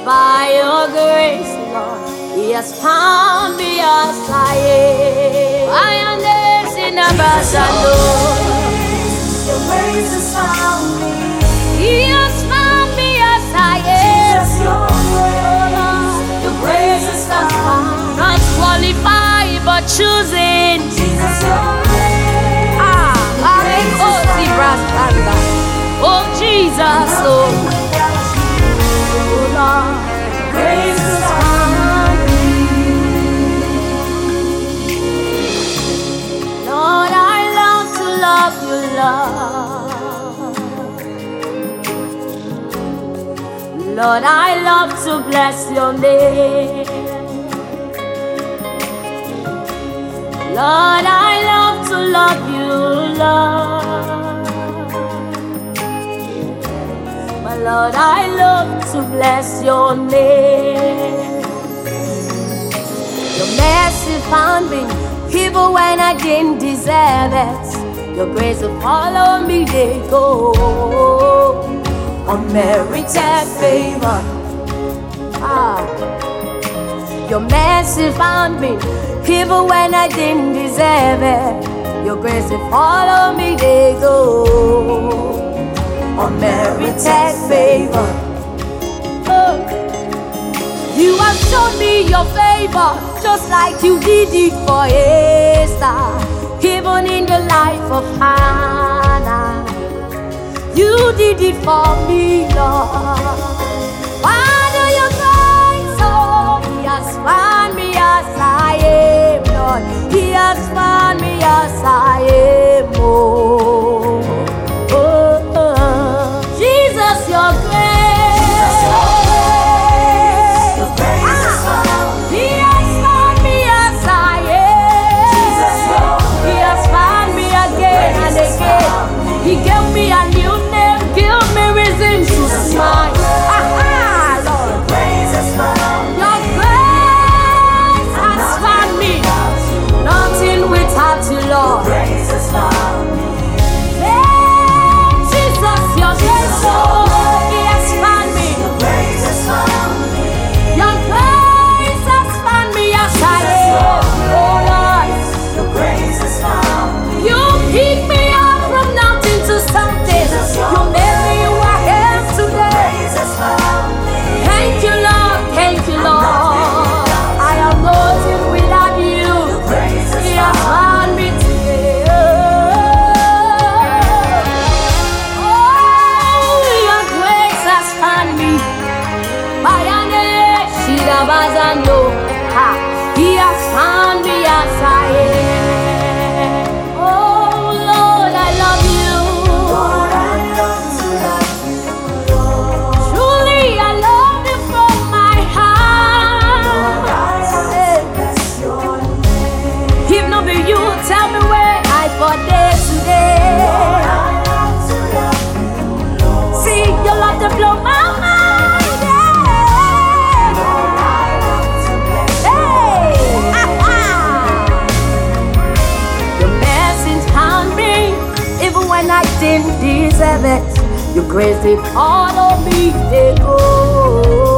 By your grace, Lord, He has found me as I am. I am in a Your grace has found me. He has found me as I am. Jesus, your grace has found me. Not qualified but choosing. Jesus, your grace. Oh Jesus, oh Lord, grace has found me. Lord, I love to love you, Lord. Lord, I love to bless your name. Lord, I love to love you, Lord. My Lord, I love to bless your name. Your mercy found me even when I didn't deserve it. Your grace will follow me, they go. Unmerited favor. Your mercy found me even when I didn't deserve it. Your grace will follow me, they go. Unmerited favor. Oh. You have shown me your favor, just like you did it for Esther, even in the life of Hannah. You did it for me, Lord. Father, your grace, oh, He has found me as I am, Lord. He has found me as I am, oh, oh, oh. Jesus, your grace, Your grace has found me. He has found me as I am. He has found me again and again. He gave me a new name, give me reason to smile. Lord. Your grace has found me. Your grace has found me. Nothing without you, Lord. Grace has found me. Jesus, your grace, oh, He has found me. Your grace has found me. Your grace has found me as I am. Oh Lord, Your grace has found me. you picked me up from nothing to something. You made me who I am today. Grace has found me. Thank you, Lord. Thank you, Lord. I am nothing without you. Grace has He has found me today. Oh, your grace has found me. Bayane Shirabazano. He has found me as I am. Oh, Lord, I love you. Lord, I love to love you, Lord. Truly, I love you from my Lord, I heart. love to bless your name. If not be you, tell me where I for day today. Lord, I love to love you, Lord. See, your love to blow my mind. Lord, I love to bless Hey, your mercy found me, even when I didn't deserve it. Your grace, they follow me, they go.